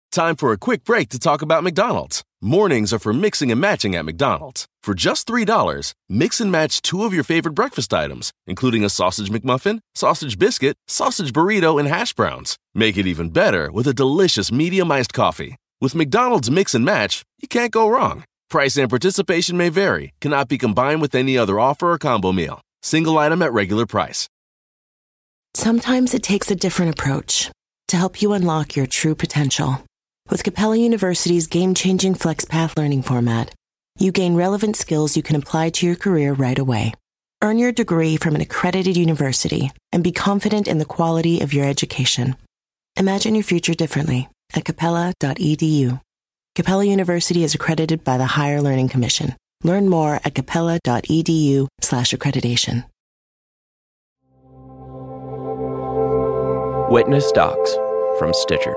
Time for a quick break to talk about McDonald's. Mornings are for mixing and matching at McDonald's. For just $3, mix and match 2 of your favorite breakfast items, including a sausage McMuffin, sausage biscuit, sausage burrito, and hash browns. Make it even better with a delicious medium iced coffee. With McDonald's Mix and Match, you can't go wrong. Price and participation may vary. Cannot be combined with any other offer or combo meal. Single item at regular price. Sometimes it takes a different approach to help you unlock your true potential. With Capella University's game-changing FlexPath learning format, you gain relevant skills you can apply to your career right away. Earn your degree from an accredited university and be confident in the quality of your education. Imagine your future differently at capella.edu. Capella University is accredited by the Higher Learning Commission. Learn more at capella.edu/accreditation. Witness Docs from Stitcher.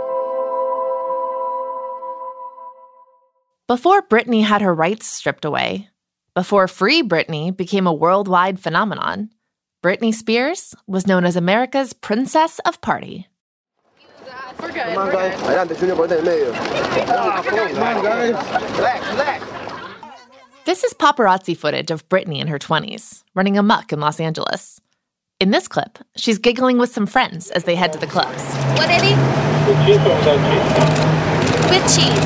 Before Britney had her rights stripped away, before Free Britney became a worldwide phenomenon, Britney Spears was known as America's Princess of Party. We're good. Come on, guys. Relax. This is paparazzi footage of Britney in her 20s, running amok in Los Angeles. In this clip, she's giggling with some friends as they head to the clubs. What, Eddie? With cheese.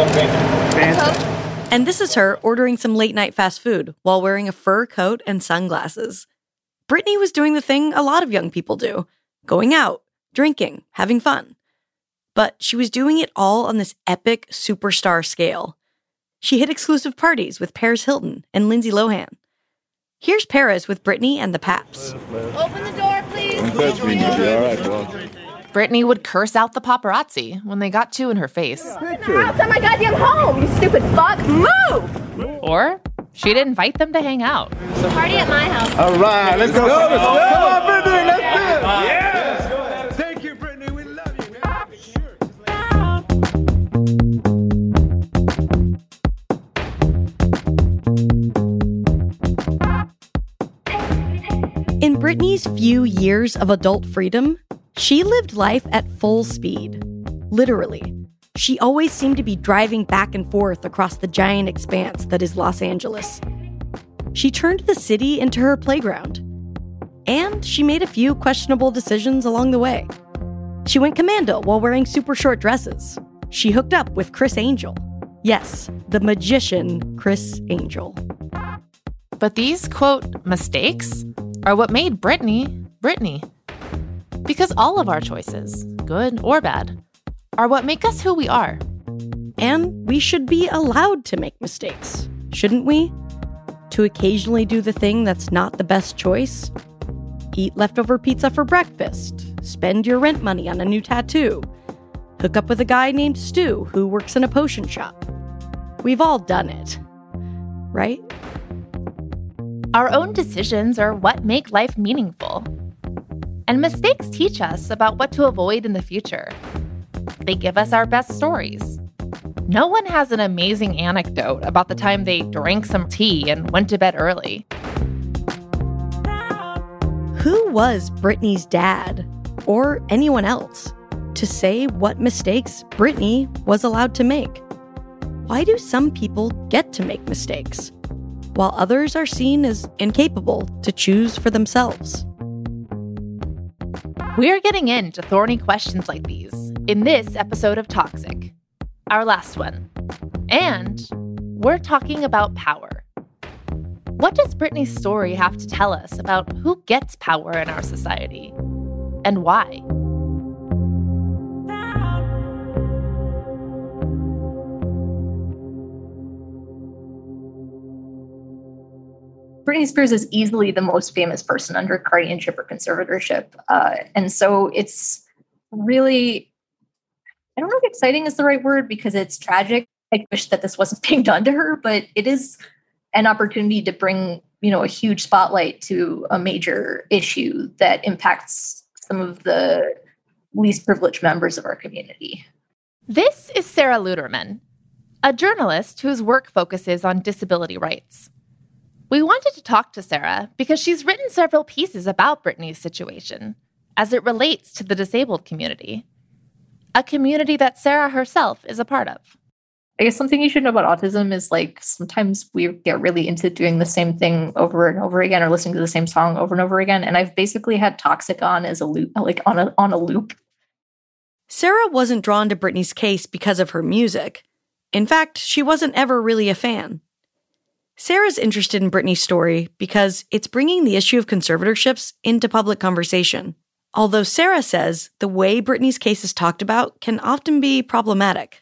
And this is her ordering some late-night fast food while wearing a fur coat and sunglasses. Britney was doing the thing a lot of young people do, going out, drinking, having fun. But she was doing it all on this epic superstar scale. She hit exclusive parties with Paris Hilton and Lindsay Lohan. Here's Paris with Britney and the Paps. Open the door, please. Britney would curse out the paparazzi when they got too in her face. Outside my goddamn home, you stupid fuck. Move! Or she'd invite them to hang out. Party at my house. All right, let's go. Come on, Britney, let's do it. Yeah. Thank you, Britney. We love you, man. In Britney's few years of adult freedom, she lived life at full speed. Literally. She always seemed to be driving back and forth across the giant expanse that is Los Angeles. She turned the city into her playground. And she made a few questionable decisions along the way. She went commando while wearing super short dresses. She hooked up with Criss Angel. Yes, the magician Criss Angel. But these, quote, mistakes are what made Britney, Britney. Because all of our choices, good or bad, are what make us who we are. And we should be allowed to make mistakes, shouldn't we? To occasionally do the thing that's not the best choice. Eat leftover pizza for breakfast. Spend your rent money on a new tattoo. Hook up with a guy named Stu who works in a potion shop. We've all done it, right? Our own decisions are what make life meaningful. And mistakes teach us about what to avoid in the future. They give us our best stories. No one has an amazing anecdote about the time they drank some tea and went to bed early. Who was Britney's dad, or anyone else, to say what mistakes Britney was allowed to make? Why do some people get to make mistakes, while others are seen as incapable to choose for themselves? We're getting into thorny questions like these in this episode of Toxic, our last one. And we're talking about power. What does Britney's story have to tell us about who gets power in our society and why? Britney Spears is easily the most famous person under guardianship or conservatorship. And so it's really, I don't know if exciting is the right word because it's tragic. I wish that this wasn't being done to her, but it is an opportunity to bring, a huge spotlight to a major issue that impacts some of the least privileged members of our community. This is Sarah Luderman, a journalist whose work focuses on disability rights. We wanted to talk to Sarah because she's written several pieces about Britney's situation as it relates to the disabled community. a community that Sarah herself is a part of. I guess something you should know about autism is like sometimes we get really into doing the same thing over and over again or listening to the same song over and over again. And I've basically had Toxic on as a loop, like on a loop. Sarah wasn't drawn to Britney's case because of her music. In fact, she wasn't ever really a fan. Sarah's interested in Britney's story because it's bringing the issue of conservatorships into public conversation. Although Sarah says the way Britney's case is talked about can often be problematic.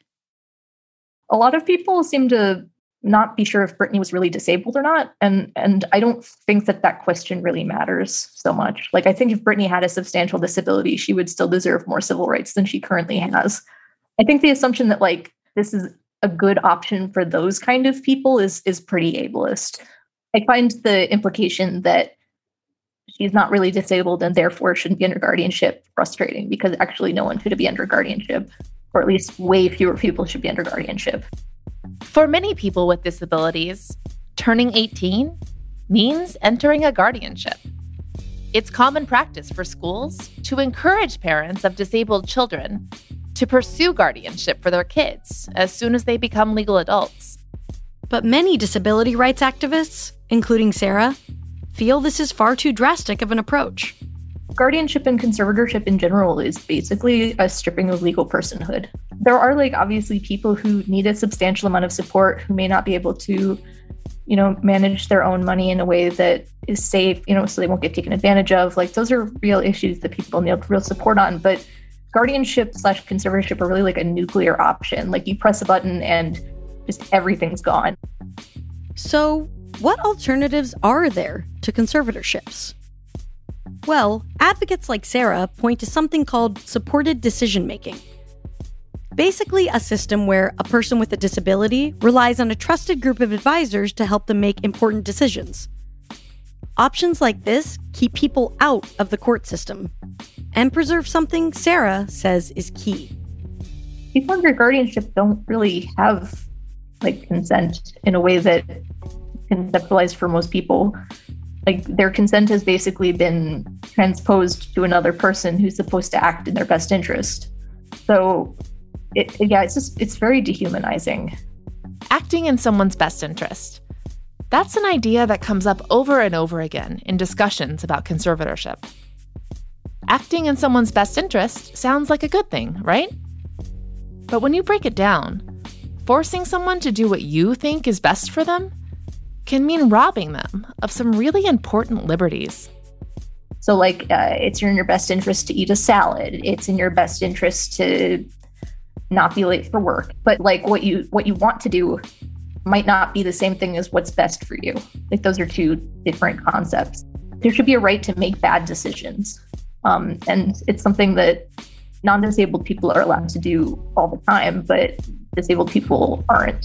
A lot of people seem to not be sure if Britney was really disabled or not. And I don't think that question really matters so much. Like, I think if Britney had a substantial disability, she would still deserve more civil rights than she currently has. I think the assumption that like this is a good option for those kind of people is pretty ableist. I find the implication that she's not really disabled and therefore shouldn't be under guardianship frustrating, because actually no one should be under guardianship, or at least way fewer people should be under guardianship. For many people with disabilities, turning 18 means entering a guardianship. It's common practice for schools to encourage parents of disabled children to pursue guardianship for their kids as soon as they become legal adults. But many disability rights activists, including Sarah, feel this is far too drastic of an approach. Guardianship and conservatorship in general is basically a stripping of legal personhood. There are like obviously people who need a substantial amount of support who may not be able to, manage their own money in a way that is safe, so they won't get taken advantage of. Like, those are real issues that people need real support on. But guardianship / conservatorship are really like a nuclear option. Like, you press a button and just everything's gone. So what alternatives are there to conservatorships? Well, advocates like Sarah point to something called supported decision-making. Basically, a system where a person with a disability relies on a trusted group of advisors to help them make important decisions. Options like this keep people out of the court system and preserve something Sarah says is key. People under guardianship don't really have consent in a way that conceptualized for most people. Like, their consent has basically been transposed to another person who's supposed to act in their best interest. So, it's very dehumanizing. Acting in someone's best interest. That's an idea that comes up over and over again in discussions about conservatorship. Acting in someone's best interest sounds like a good thing, right? But when you break it down, forcing someone to do what you think is best for them can mean robbing them of some really important liberties. So, it's in your best interest to eat a salad. It's in your best interest to not be late for work. But, what you want to do might not be the same thing as what's best for you. Those are two different concepts. There should be a right to make bad decisions. And it's something that non-disabled people are allowed to do all the time, but disabled people aren't.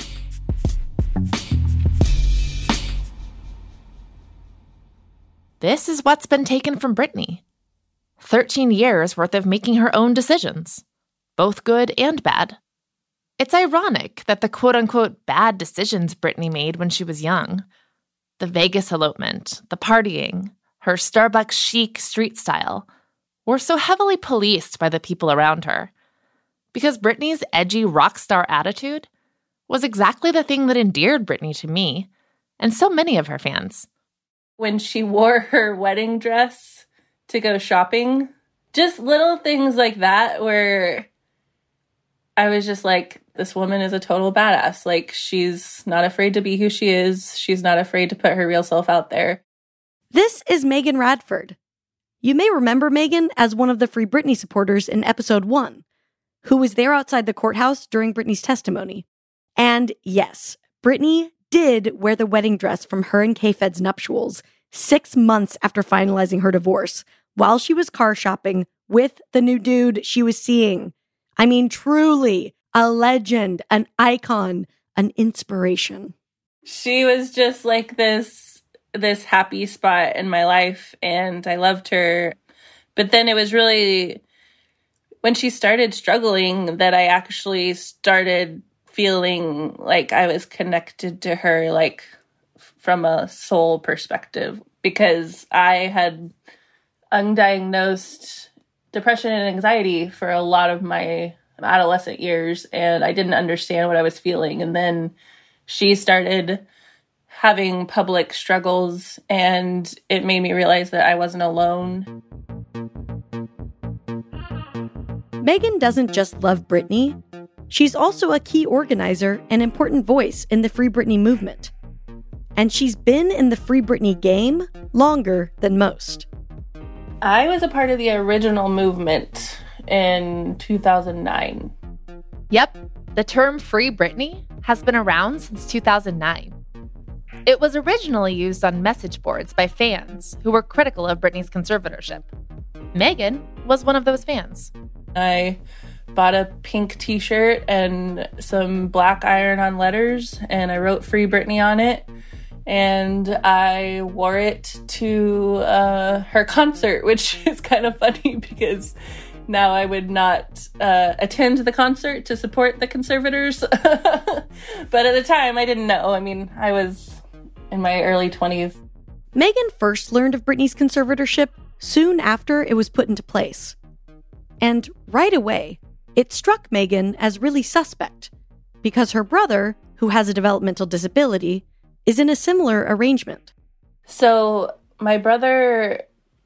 This is what's been taken from Britney. 13 years worth of making her own decisions, both good and bad. It's ironic that the quote-unquote bad decisions Britney made when she was young, the Vegas elopement, the partying, her Starbucks chic street style, were so heavily policed by the people around her. Because Britney's edgy rock star attitude was exactly the thing that endeared Britney to me and so many of her fans. When she wore her wedding dress to go shopping, just little things like that where I was just like, this woman is a total badass. She's not afraid to be who she is. She's not afraid to put her real self out there. This is Megan Radford. You may remember Megan as one of the Free Britney supporters in episode 1, who was there outside the courthouse during Britney's testimony. And yes, Britney did wear the wedding dress from her and K-Fed's nuptials 6 months after finalizing her divorce, while she was car shopping with the new dude she was seeing. I mean, truly a legend, an icon, an inspiration. She was just like this happy spot in my life, and I loved her. But then it was really when she started struggling that I actually started feeling like I was connected to her, from a soul perspective, because I had undiagnosed depression and anxiety for a lot of my adolescent years, and I didn't understand what I was feeling. And then she started having public struggles, and it made me realize that I wasn't alone. Megan doesn't just love Britney. She's also a key organizer and important voice in the Free Britney movement. And she's been in the Free Britney game longer than most. I was a part of the original movement in 2009. Yep, the term Free Britney has been around since 2009. It was originally used on message boards by fans who were critical of Britney's conservatorship. Megan was one of those fans. I bought a pink t-shirt and some black iron-on letters, and I wrote Free Britney on it. And I wore it to her concert, which is kind of funny because now I would not attend the concert to support the conservators. But at the time, I didn't know. I mean, I was in my early 20s. Megan first learned of Britney's conservatorship soon after it was put into place. And right away, it struck Megan as really suspect because her brother, who has a developmental disability, is in a similar arrangement. So my brother,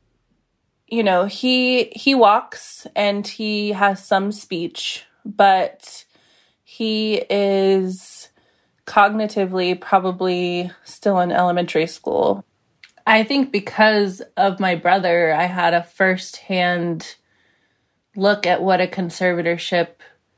you know, he walks and he has some speech, but he is cognitively probably still in elementary school. I think because of my brother, I had a firsthand look at what a conservatorship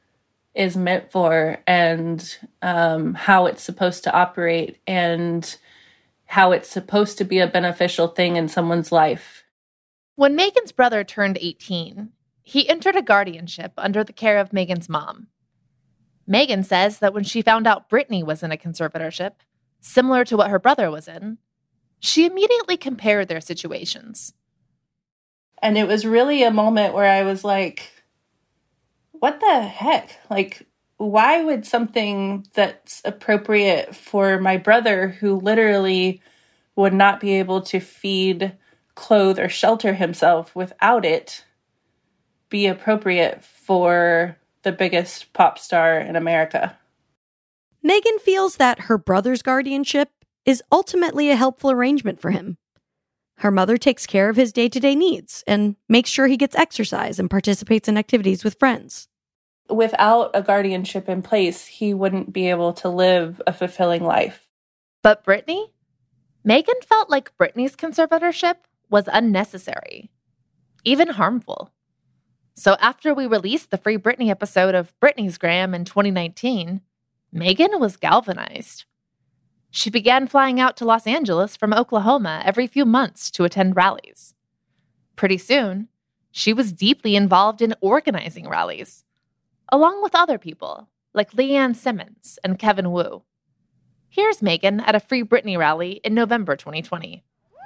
is meant for and how it's supposed to operate and how it's supposed to be a beneficial thing in someone's life. When Megan's brother turned 18, he entered a guardianship under the care of Megan's mom. Megan says that when she found out Britney was in a conservatorship, similar to what her brother was in, she immediately compared their situations. And it was really a moment where I was like, what the heck? Like, why would something that's appropriate for my brother, who literally would not be able to feed, clothe, or shelter himself without it, be appropriate for the biggest pop star in America? Megan feels that her brother's guardianship is ultimately a helpful arrangement for him. Her mother takes care of his day-to-day needs and makes sure he gets exercise and participates in activities with friends. Without a guardianship in place, he wouldn't be able to live a fulfilling life. But Britney? Megan felt like Britney's conservatorship was unnecessary, even harmful. So after we released the Free Britney episode of Britney's Gram in 2019, Megan was galvanized. She began flying out to Los Angeles from Oklahoma every few months to attend rallies. Pretty soon, she was deeply involved in organizing rallies, along with other people like Leanne Simmons and Kevin Wu. Here's Megan at a Free Britney rally in November 2020.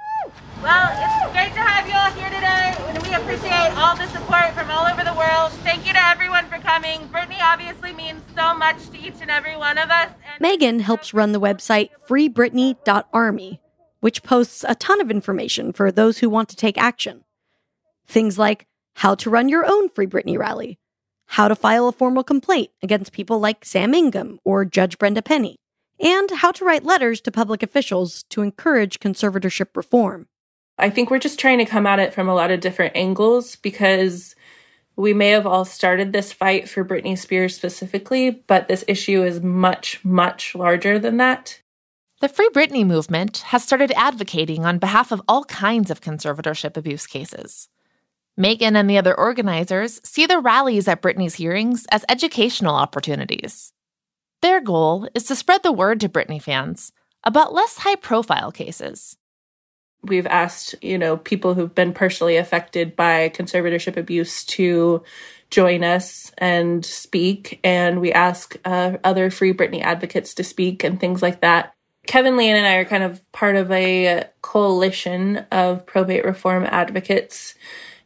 Well, it's great to have you all here today, and we appreciate all the support from all over the world. Thank you to everyone for coming. Britney obviously means so much to each and every one of us. Megan helps run the website freebritney.army, which posts a ton of information for those who want to take action. Things like how to run your own Free Britney rally, how to file a formal complaint against people like Sam Ingham or Judge Brenda Penny, and how to write letters to public officials to encourage conservatorship reform. I think we're just trying to come at it from a lot of different angles because we may have all started this fight for Britney Spears specifically, but this issue is much, much larger than that. The Free Britney movement has started advocating on behalf of all kinds of conservatorship abuse cases. Megan and the other organizers see the rallies at Britney's hearings as educational opportunities. Their goal is to spread the word to Britney fans about less high-profile cases. We've asked, people who've been personally affected by conservatorship abuse to join us and speak, and we ask other Free Britney advocates to speak and things like that. Kevin, Leanne, and I are kind of part of a coalition of probate reform advocates,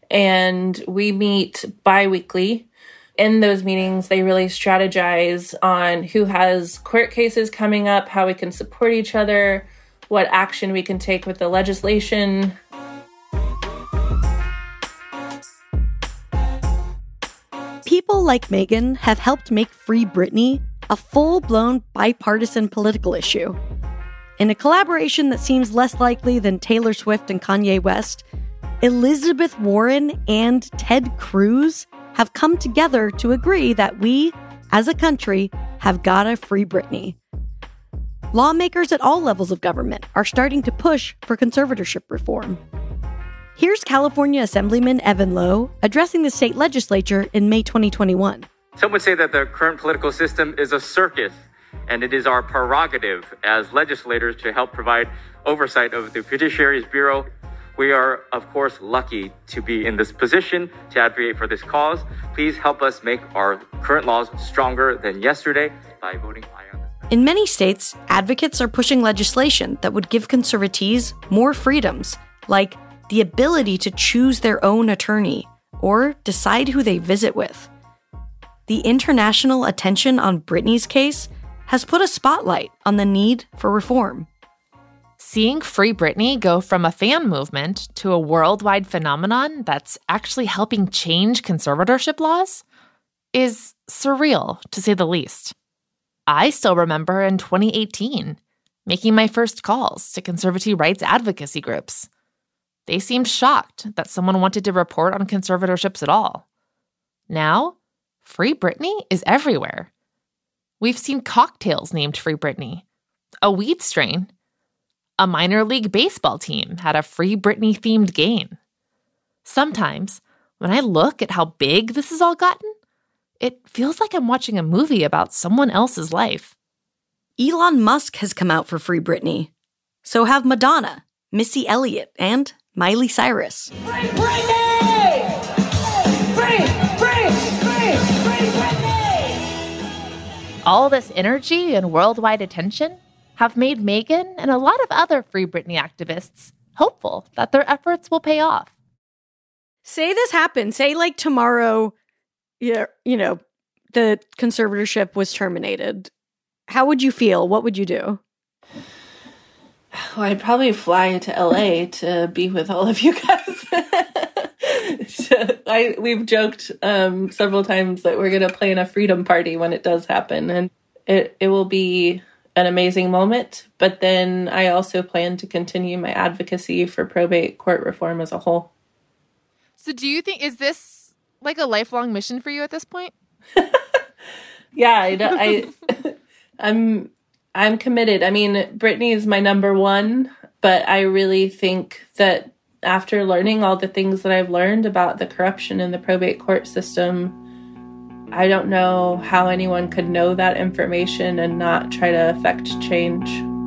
and we meet bi-weekly. In those meetings, they really strategize on who has court cases coming up, how we can support each other, what action we can take with the legislation. people like Megan have helped make Free Britney a full-blown bipartisan political issue. In a collaboration that seems less likely than Taylor Swift and Kanye West, Elizabeth Warren and Ted Cruz have come together to agree that we, as a country, have gotta free Britney. Lawmakers at all levels of government are starting to push for conservatorship reform. Here's California Assemblyman Evan Lowe addressing the state legislature in May 2021. Some would say that the current political system is a circus, and it is our prerogative as legislators to help provide oversight of the Judiciary's Bureau. We are, of course, lucky to be in this position to advocate for this cause. Please help us make our current laws stronger than yesterday by voting aye on this. In many states, advocates are pushing legislation that would give conservatees more freedoms, like the ability to choose their own attorney or decide who they visit with. The international attention on Britney's case has put a spotlight on the need for reform. Seeing Free Britney go from a fan movement to a worldwide phenomenon that's actually helping change conservatorship laws is surreal, to say the least. I still remember in 2018 making my first calls to conservative rights advocacy groups. They seemed shocked that someone wanted to report on conservatorships at all. Now, Free Britney is everywhere. We've seen cocktails named Free Britney, a weed strain. A minor league baseball team had a Free Britney-themed game. Sometimes, when I look at how big this has all gotten, it feels like I'm watching a movie about someone else's life. Elon Musk has come out for Free Britney. So have Madonna, Missy Elliott, and Miley Cyrus. Free Britney! Free Britney! All this energy and worldwide attention have made Megan and a lot of other Free Britney activists hopeful that their efforts will pay off. Say this happened. Say, like, tomorrow, the conservatorship was terminated. How would you feel? What would you do? Well, I'd probably fly to LA to be with all of you guys. We've joked several times that we're going to plan a freedom party when it does happen. And it will be an amazing moment. But then I also plan to continue my advocacy for probate court reform as a whole. So do you think, is this like a lifelong mission for you at this point? Yeah, I'm committed. I mean, Britney is my number one, but I really think that after learning all the things that I've learned about the corruption in the probate court system, I don't know how anyone could know that information and not try to affect change.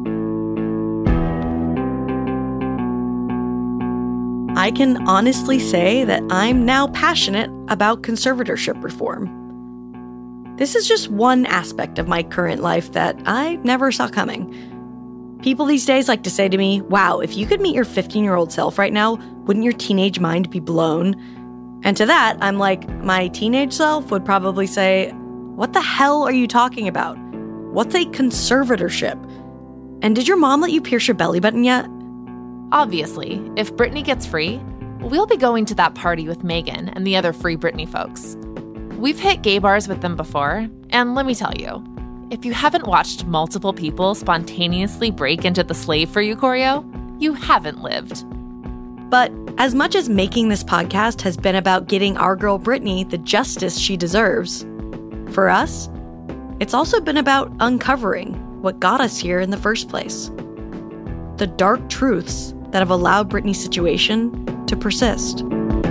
I can honestly say that I'm now passionate about conservatorship reform. This is just one aspect of my current life that I never saw coming. People these days like to say to me, wow, if you could meet your 15-year-old self right now, wouldn't your teenage mind be blown? And to that, I'm like, my teenage self would probably say, what the hell are you talking about? What's a conservatorship? And did your mom let you pierce your belly button yet? Obviously, if Britney gets free, we'll be going to that party with Megan and the other Free Britney folks. We've hit gay bars with them before, and let me tell you, if you haven't watched multiple people spontaneously break into the Slave for You choreo, you haven't lived. But as much as making this podcast has been about getting our girl Britney the justice she deserves, for us, it's also been about uncovering what got us here in the first place. The dark truths that have allowed Britney's situation to persist.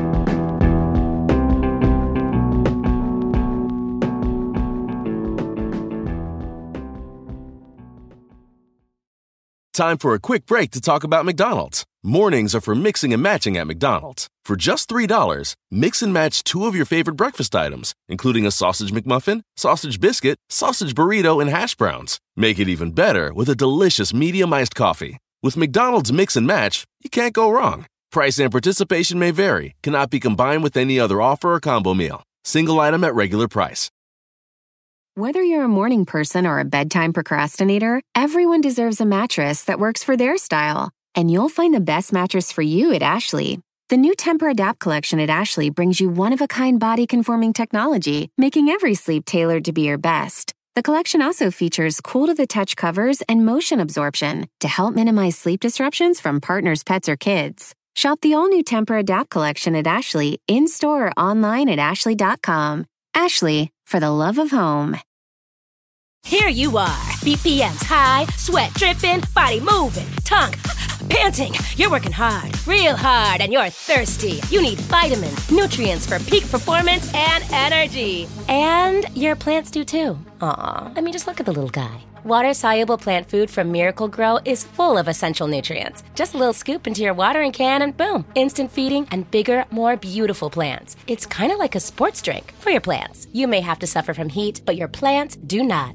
Time for a quick break to talk about McDonald's. Mornings are for mixing and matching at McDonald's. For just $3, mix and match 2 of your favorite breakfast items, including a sausage McMuffin, sausage biscuit, sausage burrito, and hash browns. Make it even better with a delicious medium iced coffee. With McDonald's Mix and Match, you can't go wrong. Price and participation may vary, cannot be combined with any other offer or combo meal. Single item at regular price. Whether you're a morning person or a bedtime procrastinator, everyone deserves a mattress that works for their style. And you'll find the best mattress for you at Ashley. The new Temper-Adapt collection at Ashley brings you one-of-a-kind body-conforming technology, making every sleep tailored to be your best. The collection also features cool-to-the-touch covers and motion absorption to help minimize sleep disruptions from partners, pets, or kids. Shop the all-new Temper-Adapt collection at Ashley, in-store or online at ashley.com. Ashley, for the love of home. Here you are, BPMs high, sweat dripping, body moving, tongue panting. You're working hard, real hard, and you're thirsty. You need vitamins, nutrients for peak performance and energy. And your plants do too. Aw, I mean, just look at the little guy. Water-soluble plant food from Miracle Grow is full of essential nutrients. Just a little scoop into your watering can and boom, instant feeding and bigger, more beautiful plants. It's kind of like a sports drink for your plants. You may have to suffer from heat, but your plants do not.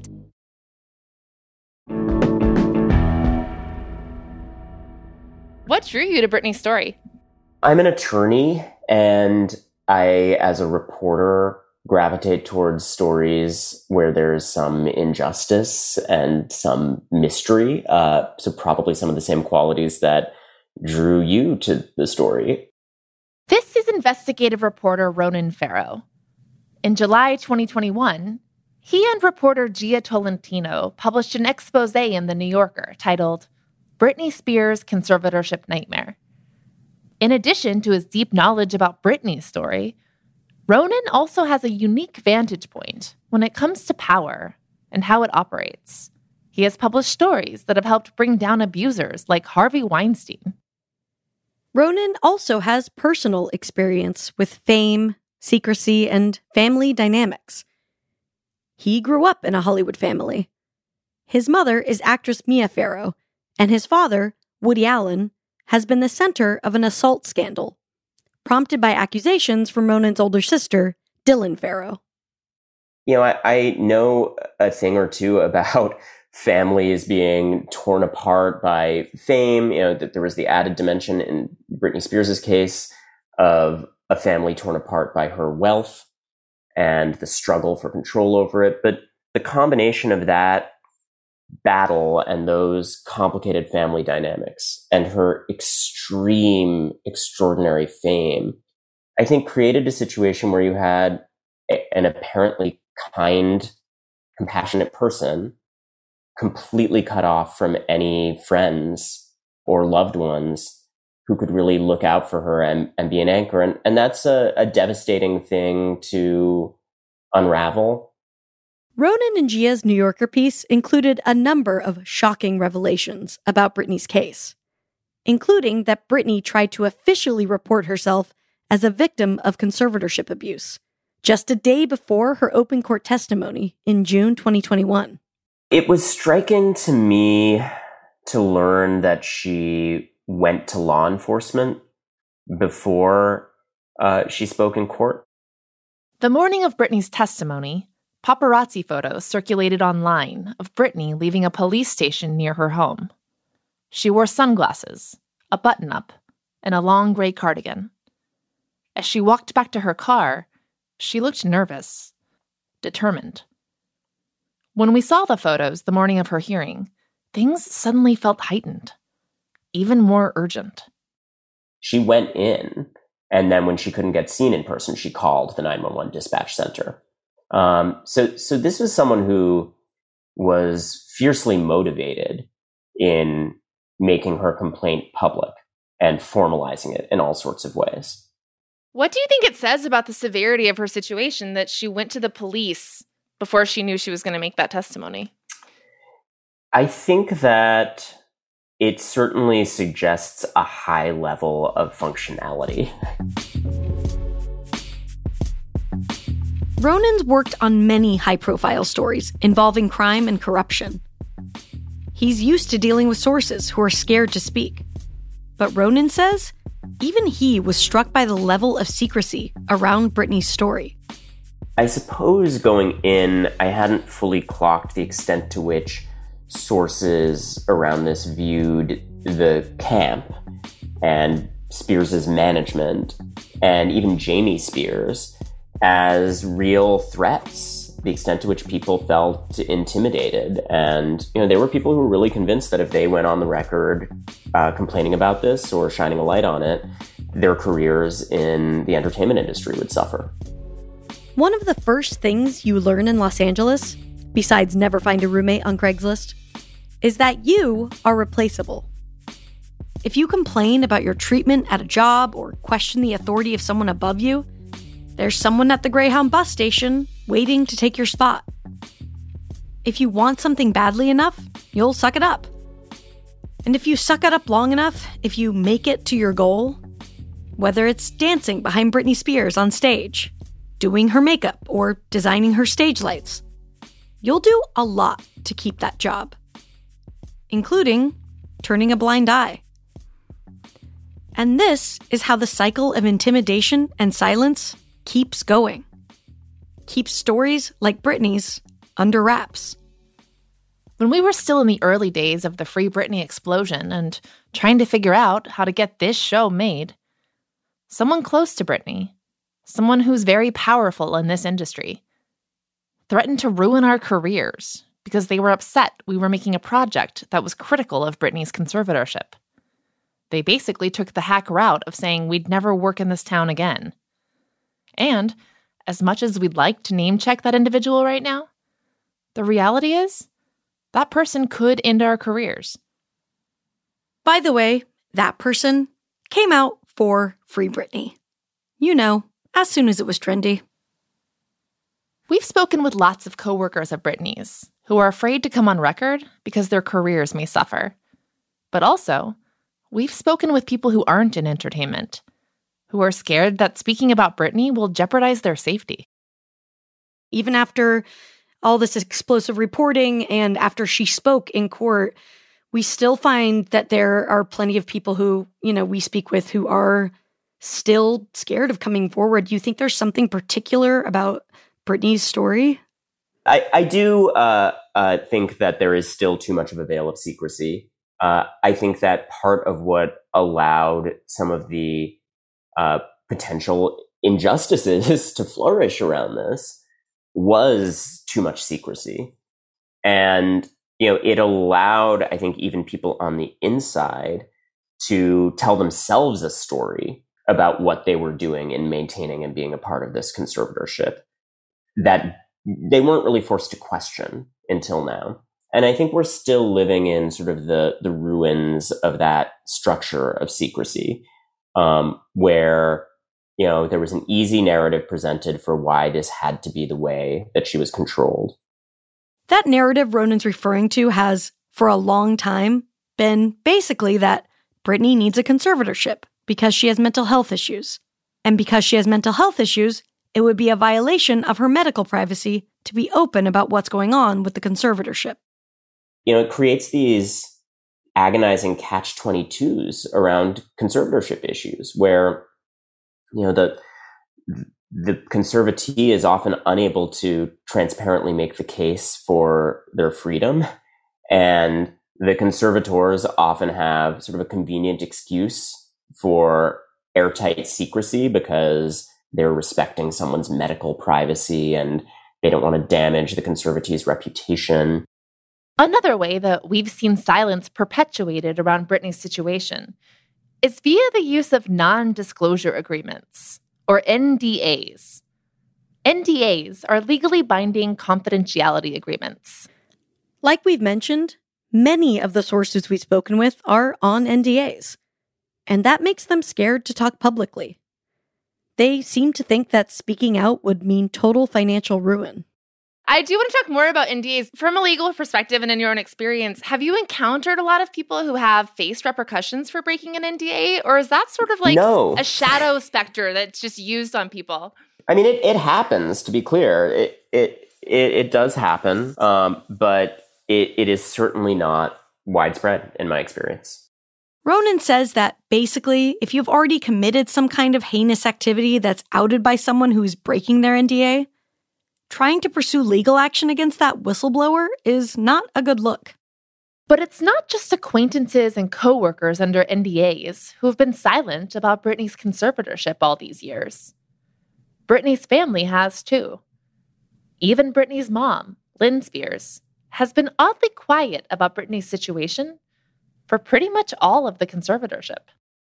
What drew you to Britney's story? I'm an attorney, and I, as a reporter, gravitate towards stories where there's some injustice and some mystery. So probably some of the same qualities that drew you to the story. This is investigative reporter Ronan Farrow. In July 2021, he and reporter Gia Tolentino published an expose in The New Yorker titled Britney Spears' Conservatorship Nightmare. In addition to his deep knowledge about Britney's story, Ronan also has a unique vantage point when it comes to power and how it operates. He has published stories that have helped bring down abusers like Harvey Weinstein. Ronan also has personal experience with fame, secrecy, and family dynamics. He grew up in a Hollywood family. His mother is actress Mia Farrow, and his father, Woody Allen, has been the center of an assault scandal, prompted by accusations from Ronan's older sister, Dylan Farrow. You know, I know a thing or two about families being torn apart by fame. You know, that there was the added dimension in Britney Spears' case of a family torn apart by her wealth and the struggle for control over it. But the combination of that battle and those complicated family dynamics and her extraordinary fame, I think created a situation where you had an apparently kind, compassionate person completely cut off from any friends or loved ones who could really look out for her and be an anchor. And that's a devastating thing to unravel. Ronan and Gia's New Yorker piece included a number of shocking revelations about Britney's case, including that Britney tried to officially report herself as a victim of conservatorship abuse, just a day before her open court testimony in June 2021. It was striking to me to learn that she went to law enforcement before she spoke in court. The morning of Britney's testimony, paparazzi photos circulated online of Britney leaving a police station near her home. She wore sunglasses, a button-up, and a long gray cardigan. As she walked back to her car, she looked nervous, determined. When we saw the photos the morning of her hearing, things suddenly felt heightened, even more urgent. She went in, and then when she couldn't get seen in person, she called the 911 dispatch center. So this was someone who was fiercely motivated in making her complaint public and formalizing it in all sorts of ways. What do you think it says about the severity of her situation that she went to the police before she knew she was going to make that testimony? I think that it certainly suggests a high level of functionality. Ronan's worked on many high-profile stories involving crime and corruption. He's used to dealing with sources who are scared to speak. But Ronan says even he was struck by the level of secrecy around Britney's story. I suppose going in, I hadn't fully clocked the extent to which sources around this viewed the camp and Spears' management and even Jamie Spears as real threats, the extent to which people felt intimidated. And, you know, there were people who were really convinced that if they went on the record complaining about this or shining a light on it, their careers in the entertainment industry would suffer. One of the first things you learn in Los Angeles, besides never find a roommate on Craigslist, is that you are replaceable. If you complain about your treatment at a job or question the authority of someone above you, there's someone at the Greyhound bus station waiting to take your spot. If you want something badly enough, you'll suck it up. And if you suck it up long enough, if you make it to your goal, whether it's dancing behind Britney Spears on stage, doing her makeup, or designing her stage lights, you'll do a lot to keep that job, including turning a blind eye. And this is how the cycle of intimidation and silence keeps going. Keeps stories like Britney's under wraps. When we were still in the early days of the Free Britney explosion and trying to figure out how to get this show made, someone close to Britney, someone who's very powerful in this industry, threatened to ruin our careers because they were upset we were making a project that was critical of Britney's conservatorship. They basically took the hack route of saying we'd never work in this town again. And, as much as we'd like to name-check that individual right now, the reality is, that person could end our careers. By the way, that person came out for Free Britney. You know, as soon as it was trendy. We've spoken with lots of coworkers of Britney's who are afraid to come on record because their careers may suffer. But also, we've spoken with people who aren't in entertainment, who are scared that speaking about Britney will jeopardize their safety. Even after all this explosive reporting and after she spoke in court, we still find that there are plenty of people who, we speak with who are still scared of coming forward. Do you think there's something particular about Britney's story? I do think that there is still too much of a veil of secrecy. I think that part of what allowed some of the potential injustices to flourish around this was too much secrecy. And, it allowed, I think, even people on the inside to tell themselves a story about what they were doing in maintaining and being a part of this conservatorship that they weren't really forced to question until now. And I think we're still living in sort of the ruins of that structure of secrecy, where, there was an easy narrative presented for why this had to be the way that she was controlled. That narrative Ronan's referring to has, for a long time, been basically that Britney needs a conservatorship because she has mental health issues. And because she has mental health issues, it would be a violation of her medical privacy to be open about what's going on with the conservatorship. It creates these agonizing catch-22s around conservatorship issues where, the conservatee is often unable to transparently make the case for their freedom. And the conservators often have sort of a convenient excuse for airtight secrecy because they're respecting someone's medical privacy and they don't want to damage the conservatee's reputation. Another way that we've seen silence perpetuated around Britney's situation is via the use of non-disclosure agreements, or NDAs. NDAs are legally binding confidentiality agreements. Like we've mentioned, many of the sources we've spoken with are on NDAs, and that makes them scared to talk publicly. They seem to think that speaking out would mean total financial ruin. I do want to talk more about NDAs from a legal perspective and in your own experience. Have you encountered a lot of people who have faced repercussions for breaking an NDA? Or is that sort of like a shadow specter that's just used on people? I mean, it happens, to be clear. It does happen, but it is certainly not widespread in my experience. Ronan says that basically, if you've already committed some kind of heinous activity that's outed by someone who's breaking their NDA, trying to pursue legal action against that whistleblower is not a good look. But it's not just acquaintances and coworkers under NDAs who have been silent about Britney's conservatorship all these years. Britney's family has too. Even Britney's mom, Lynn Spears, has been oddly quiet about Britney's situation for pretty much all of the conservatorship.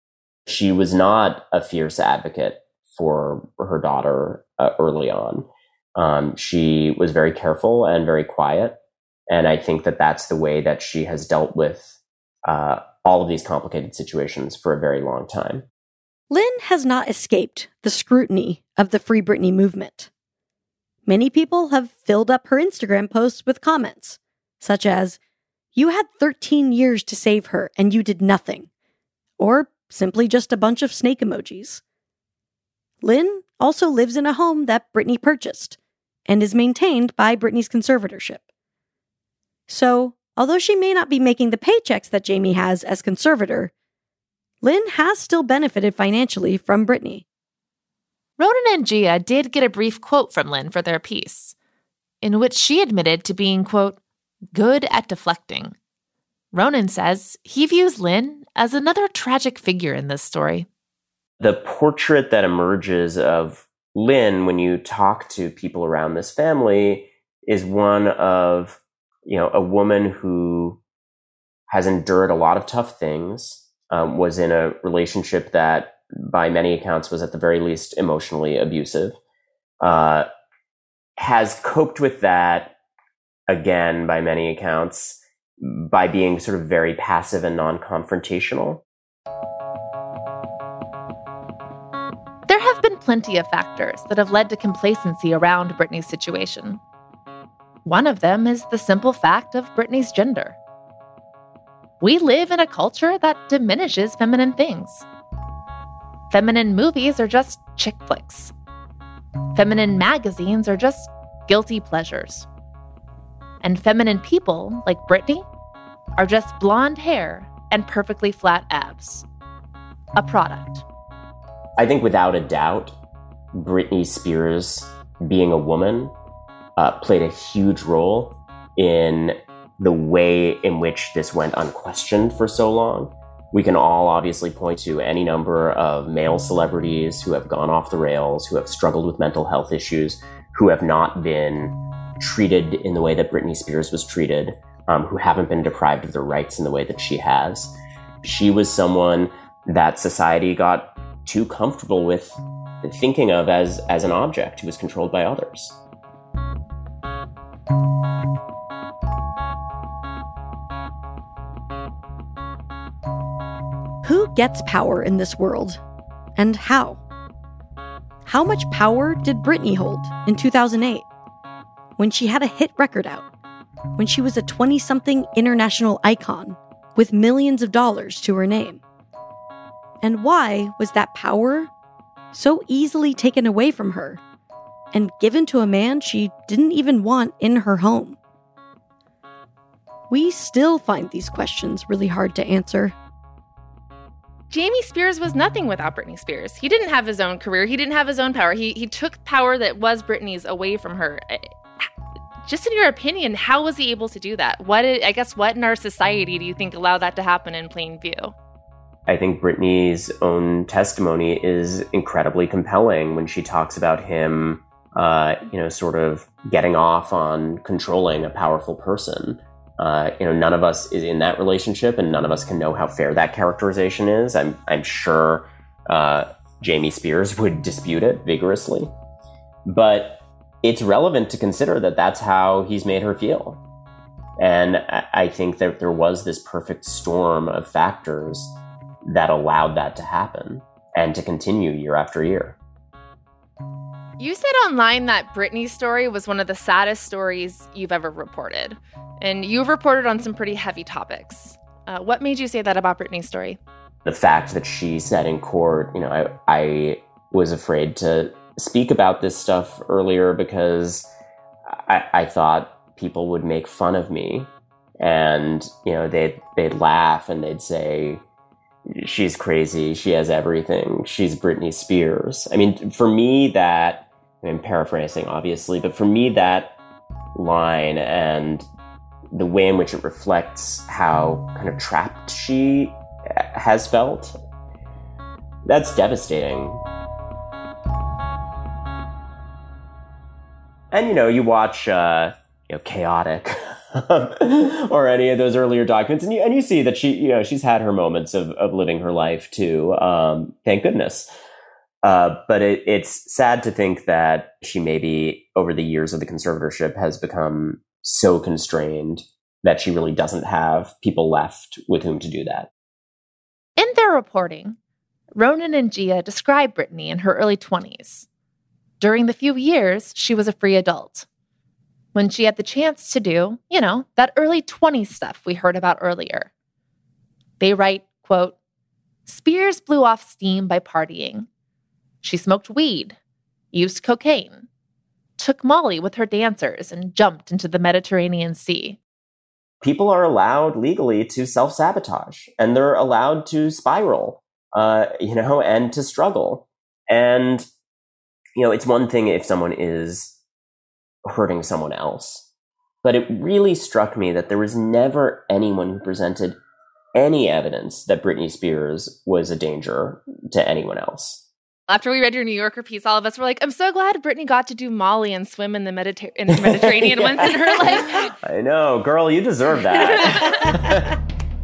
She was not a fierce advocate for her daughter early on. She was very careful and very quiet. And I think that that's the way that she has dealt with all of these complicated situations for a very long time. Lynn has not escaped the scrutiny of the Free Britney movement. Many people have filled up her Instagram posts with comments, such as, "You had 13 years to save her and you did nothing," or simply just a bunch of snake emojis. Lynn also lives in a home that Britney purchased and is maintained by Britney's conservatorship. So, although she may not be making the paychecks that Jamie has as conservator, Lynn has still benefited financially from Britney. Ronan and Gia did get a brief quote from Lynn for their piece, in which she admitted to being, quote, good at deflecting. Ronan says he views Lynn as another tragic figure in this story. The portrait that emerges of Lynn when you talk to people around this family is one of, a woman who has endured a lot of tough things, was in a relationship that by many accounts was at the very least emotionally abusive, has coped with that, again, by many accounts, by being sort of very passive and non-confrontational. There have been plenty of factors that have led to complacency around Britney's situation. One of them is the simple fact of Britney's gender. We live in a culture that diminishes feminine things. Feminine movies are just chick flicks. Feminine magazines are just guilty pleasures. And feminine people, like Britney, are just blonde hair and perfectly flat abs. A product. I think without a doubt, Britney Spears, being a woman, played a huge role in the way in which this went unquestioned for so long. We can all obviously point to any number of male celebrities who have gone off the rails, who have struggled with mental health issues, who have not been treated in the way that Britney Spears was treated, who haven't been deprived of their rights in the way that she has. She was someone that society got too comfortable with thinking of as an object who was controlled by others. Who gets power in this world, and how? How much power did Britney hold in 2008, when she had a hit record out, when she was a 20-something international icon with millions of dollars to her name? And why was that power so easily taken away from her and given to a man she didn't even want in her home? We still find these questions really hard to answer. Jamie Spears was nothing without Britney Spears. He didn't have his own career. He didn't have his own power. He took power that was Britney's away from her. Just in your opinion, how was he able to do that? What in our society do you think allowed that to happen in plain view? I think Britney's own testimony is incredibly compelling when she talks about him, sort of getting off on controlling a powerful person. None of us is in that relationship, and none of us can know how fair that characterization is. I'm sure Jamie Spears would dispute it vigorously, but it's relevant to consider that that's how he's made her feel. And I think that there was this perfect storm of factors that allowed that to happen and to continue year after year. You said online that Britney's story was one of the saddest stories you've ever reported. And you've reported on some pretty heavy topics. What made you say that about Britney's story? The fact that she said in court, I was afraid to speak about this stuff earlier because I thought people would make fun of me. And, they'd laugh and they'd say, she's crazy, she has everything, she's Britney Spears. I mean, for me, I'm paraphrasing, obviously, but for me, that line and the way in which it reflects how kind of trapped she has felt, that's devastating. And, you watch, chaotic or any of those earlier documents. And you see that she's had her moments of living her life too. Thank goodness. But it's sad to think that she maybe over the years of the conservatorship has become so constrained that she really doesn't have people left with whom to do that. In their reporting, Ronan and Gia describe Britney in her early 20s. During the few years, she was a free adult. When she had the chance to do, that early 20s stuff we heard about earlier. They write, quote, Spears blew off steam by partying. She smoked weed, used cocaine, took Molly with her dancers, and jumped into the Mediterranean Sea. People are allowed legally to self-sabotage, and they're allowed to spiral, and to struggle. And, it's one thing if someone is hurting someone else, but it really struck me that there was never anyone who presented any evidence that Britney Spears was a danger to anyone else. After we read your New Yorker piece, all of us were like, I'm so glad Britney got to do Molly and swim in the Mediterranean once in her life. I know. Girl, you deserve that.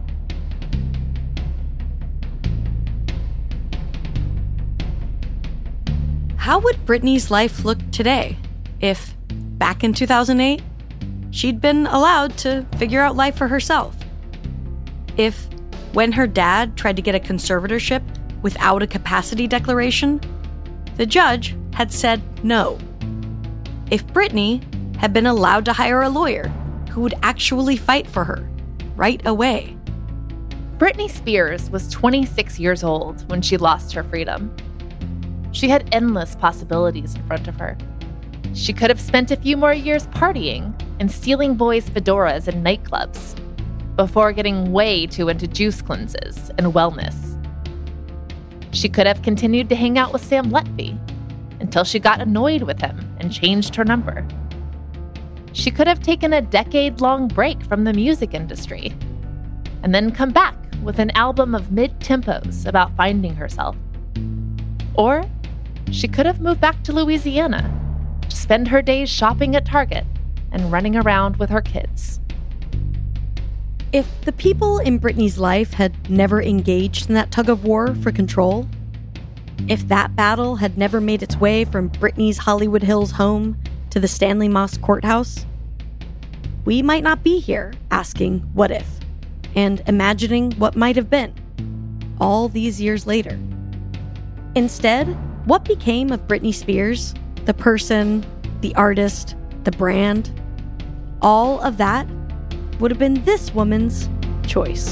How would Britney's life look today if, back in 2008, she'd been allowed to figure out life for herself? If, when her dad tried to get a conservatorship without a capacity declaration, the judge had said no. If Britney had been allowed to hire a lawyer who would actually fight for her right away. Britney Spears was 26 years old when she lost her freedom. She had endless possibilities in front of her. She could have spent a few more years partying and stealing boys' fedoras in nightclubs before getting way too into juice cleanses and wellness. She could have continued to hang out with Sam Letby until she got annoyed with him and changed her number. She could have taken a decade-long break from the music industry and then come back with an album of mid-tempos about finding herself. Or she could have moved back to Louisiana to spend her days shopping at Target and running around with her kids. If the people in Britney's life had never engaged in that tug-of-war for control, if that battle had never made its way from Britney's Hollywood Hills home to the Stanley Moss courthouse, we might not be here asking what if and imagining what might have been all these years later. Instead, what became of Britney Spears, the person, the artist, the brand, all of that would have been this woman's choice.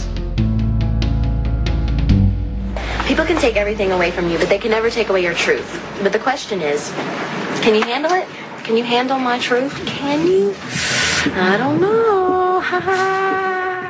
People can take everything away from you, but they can never take away your truth. But the question is, can you handle it? Can you handle my truth? Can you? I don't know. Ha ha.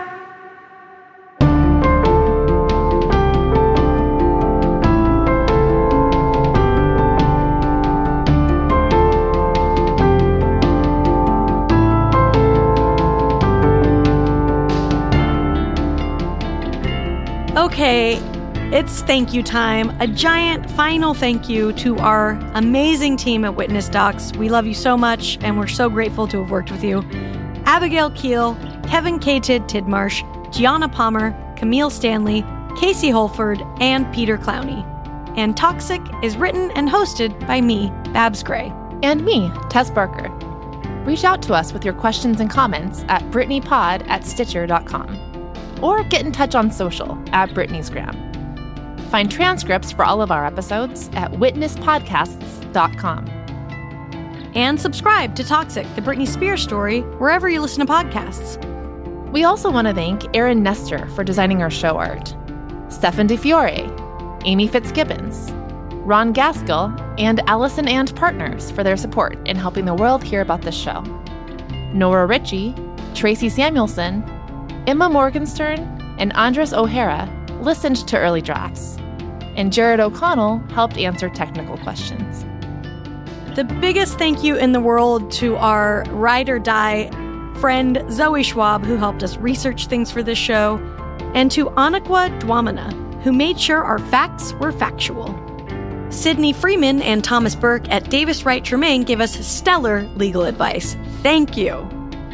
Okay, it's thank you time. A giant final thank you to our amazing team at Witness Docs. We love you so much, and we're so grateful to have worked with you. Abigail Keel, Kevin K. Tidmarsh, Gianna Palmer, Camille Stanley, Casey Holford, and Peter Clowney. And Toxic is written and hosted by me, Babs Gray. And me, Tess Barker. Reach out to us with your questions and comments at BritneyPod@Stitcher.com. Or get in touch on social at Britney'sGram. Find transcripts for all of our episodes at witnesspodcasts.com. And subscribe to Toxic, the Britney Spears story, wherever you listen to podcasts. We also want to thank Aaron Nestor for designing our show art, Stefan DeFiore, Amy Fitzgibbons, Ron Gaskell, and Allison and Partners for their support in helping the world hear about this show. Nora Ritchie, Tracy Samuelson, Emma Morgenstern, and Andres O'Hara listened to early drafts, and Jared O'Connell helped answer technical questions. The biggest thank you in the world to our ride or die friend Zoe Schwab, who helped us research things for this show, and to Anakwa Dwamana, who made sure our facts were factual. Sydney Freeman and Thomas Burke at Davis Wright Tremaine gave us stellar legal advice. Thank you.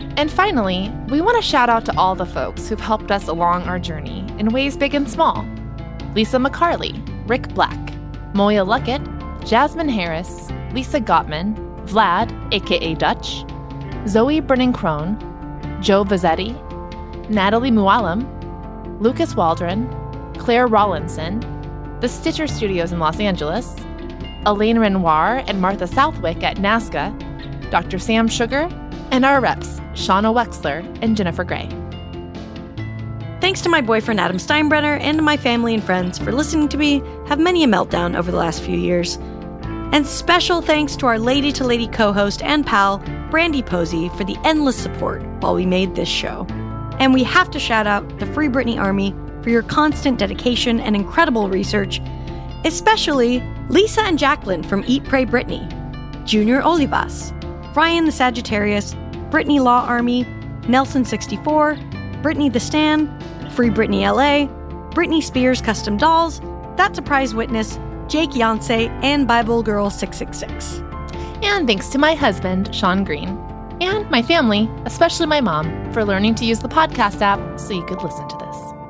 And finally, we want to shout out to all the folks who've helped us along our journey in ways big and small. Lisa McCarley, Rick Black, Moya Luckett, Jasmine Harris, Lisa Gottman, Vlad, aka Dutch, Zoe Brennan-Crone, Joe Vazzetti, Natalie Mualam, Lucas Waldron, Claire Rawlinson, the Stitcher Studios in Los Angeles, Elaine Renoir and Martha Southwick at NASCA, Dr. Sam Sugar, and our reps, Shauna Wexler and Jennifer Gray. Thanks to my boyfriend Adam Steinbrenner and to my family and friends for listening to me have many a meltdown over the last few years. And special thanks to our lady-to-lady co-host and pal, Brandy Posey, for the endless support while we made this show. And we have to shout out the Free Britney Army for your constant dedication and incredible research, especially Lisa and Jacqueline from Eat, Pray, Britney, Junior Olivas, Ryan the Sagittarius, Britney Law Army, Nelson64, Britney the Stan, Free Britney LA, Britney Spears Custom Dolls, That Surprise Witness, Jake Yonsei, and Bible Girl 666. And thanks to my husband, Sean Green, and my family, especially my mom, for learning to use the podcast app so you could listen to this.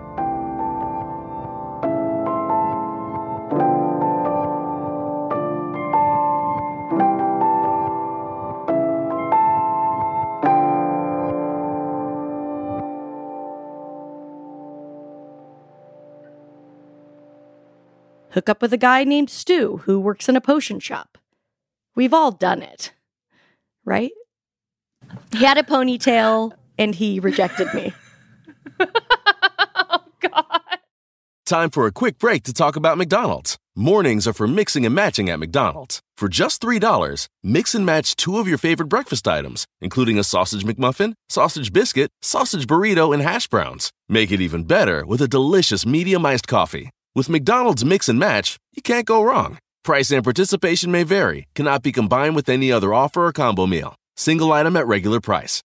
Hook up with a guy named Stu who works in a potion shop. We've all done it, right? He had a ponytail and he rejected me. Time for a quick break to talk about McDonald's. Mornings are for mixing and matching at McDonald's. For just $3, mix and match 2 of your favorite breakfast items, including a sausage McMuffin, sausage biscuit, sausage burrito, and hash browns. Make it even better with a delicious medium iced coffee. With McDonald's Mix and Match, you can't go wrong. Price and participation may vary, cannot be combined with any other offer or combo meal. Single item at regular price.